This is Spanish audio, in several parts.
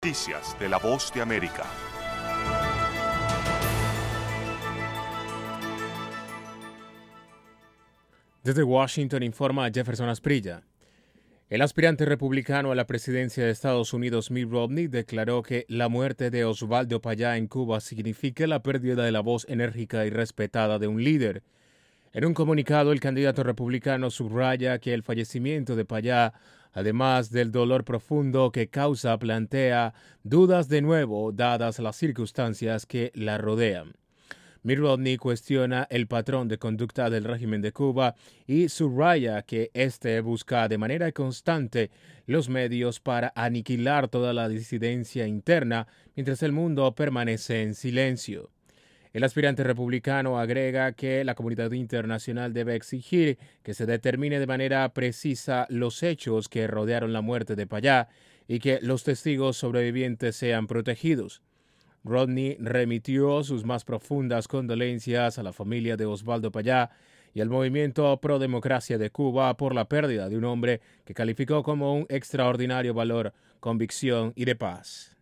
noticias de La Voz de América. Desde Washington informa Jefferson Asprilla. El aspirante republicano a la presidencia de Estados Unidos, Mitt Romney, declaró que la muerte de Osvaldo Payá en Cuba significa la pérdida de la voz enérgica y respetada de un líder. En un comunicado, el candidato republicano subraya que el fallecimiento de Payá, además del dolor profundo que causa, plantea dudas de nuevo, dadas las circunstancias que la rodean. Mitt Romney cuestiona el patrón de conducta del régimen de Cuba y subraya que éste busca de manera constante los medios para aniquilar toda la disidencia interna mientras el mundo permanece en silencio. El aspirante republicano agrega que la comunidad internacional debe exigir que se determine de manera precisa los hechos que rodearon la muerte de Payá y que los testigos sobrevivientes sean protegidos. Romney remitió sus más profundas condolencias a la familia de Osvaldo Payá y al movimiento pro democracia de Cuba por la pérdida de un hombre que calificó como un extraordinario valor, convicción y de paz.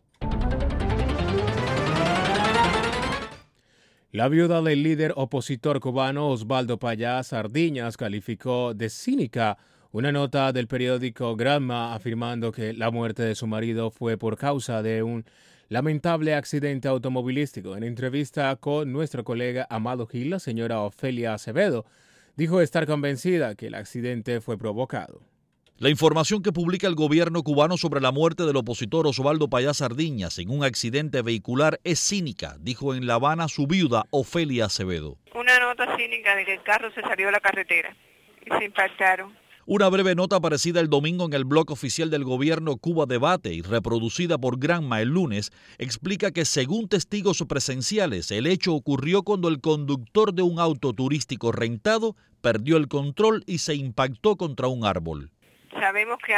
La viuda del líder opositor cubano Osvaldo Payá Sardiñas calificó de cínica una nota del periódico Granma afirmando que la muerte de su marido fue por causa de un lamentable accidente automovilístico. En entrevista con nuestro colega Amado Gil, la señora Ofelia Acevedo dijo estar convencida que el accidente fue provocado. La información que publica el gobierno cubano sobre la muerte del opositor Osvaldo Payá Sardiñas en un accidente vehicular es cínica, dijo en La Habana su viuda Ofelia Acevedo. Una nota cínica de que el carro se salió de la carretera y se impactaron. Una breve nota aparecida el domingo en el blog oficial del gobierno Cuba Debate y reproducida por Granma el lunes explica que según testigos presenciales el hecho ocurrió cuando el conductor de un auto turístico rentado perdió el control y se impactó contra un árbol. Sabemos que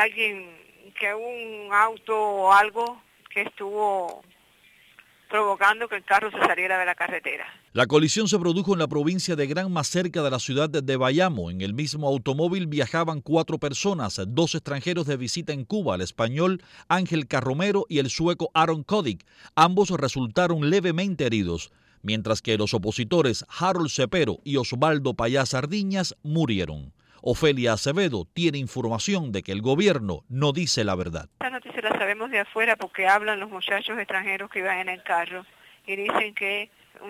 un auto o algo que estuvo provocando que el carro se saliera de la carretera. La colisión se produjo en la provincia de Granma, cerca de la ciudad de Bayamo. En el mismo automóvil viajaban 4 personas, 2 extranjeros de visita en Cuba, el español Ángel Carromero y el sueco Aaron Kodik. Ambos resultaron levemente heridos, mientras que los opositores Harold Cepero y Osvaldo Payá Sardiñas murieron. Ofelia Acevedo tiene información de que el gobierno no dice la verdad. Esta noticia la sabemos de afuera porque hablan los muchachos extranjeros que iban en el carro y dicen que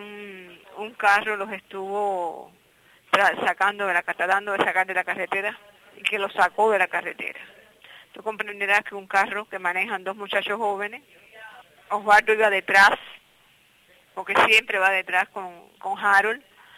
un carro los estuvo tratando de sacar de la carretera y que los sacó de la carretera. Tú comprenderás que un carro que manejan 2 muchachos jóvenes, Osvaldo iba detrás, porque siempre va detrás con Harold,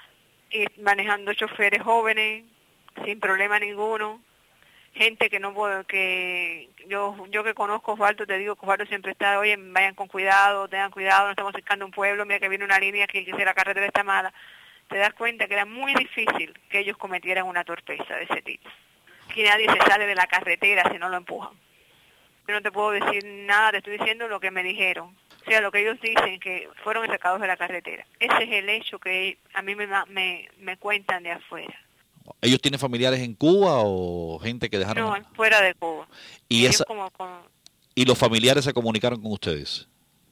y manejando choferes jóvenes, sin problema ninguno, gente que no puedo, que yo que conozco a Osvaldo, te digo que Osvaldo siempre está, oye, vayan con cuidado, tengan cuidado, no estamos cercando un pueblo, mira que viene una línea que la carretera está mala. Te das cuenta que era muy difícil que ellos cometieran una torpeza de ese tipo. Que nadie se sale de la carretera si no lo empujan. Yo no te puedo decir nada, te estoy diciendo lo que me dijeron. O sea, lo que ellos dicen, que fueron sacados de la carretera. Ese es el hecho que a mí me cuentan de afuera. ¿Ellos tienen familiares en Cuba o gente que dejaron? No, fuera de Cuba. ¿Y los familiares se comunicaron con ustedes?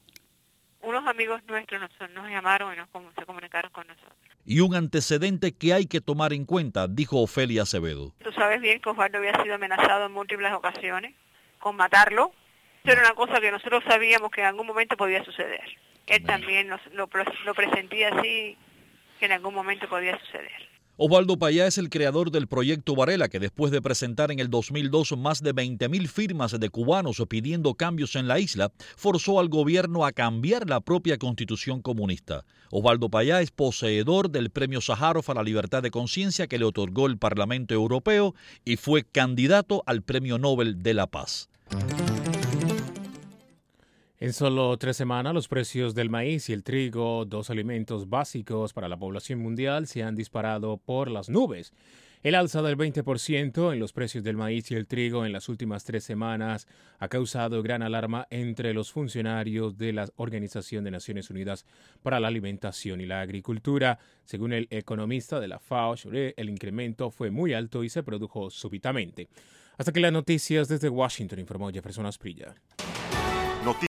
Unos amigos nuestros nos llamaron y se comunicaron con nosotros. Y un antecedente que hay que tomar en cuenta, dijo Ofelia Acevedo. Tú sabes bien que Osvaldo había sido amenazado en múltiples ocasiones con matarlo. Eso era una cosa que nosotros sabíamos que en algún momento podía suceder. Él también lo presentía así, que en algún momento podía suceder. Osvaldo Payá es el creador del Proyecto Varela, que después de presentar en el 2002 más de 20.000 firmas de cubanos pidiendo cambios en la isla, forzó al gobierno a cambiar la propia constitución comunista. Osvaldo Payá es poseedor del Premio Sájarov a la Libertad de Conciencia que le otorgó el Parlamento Europeo y fue candidato al Premio Nobel de la Paz. En solo 3 semanas, los precios del maíz y el trigo, 2 alimentos básicos para la población mundial, se han disparado por las nubes. El alza del 20% en los precios del maíz y el trigo en las últimas 3 semanas ha causado gran alarma entre los funcionarios de la Organización de Naciones Unidas para la Alimentación y la Agricultura. Según el economista de la FAO, el incremento fue muy alto y se produjo súbitamente. Hasta que las noticias desde Washington, informó Jefferson Asprilla.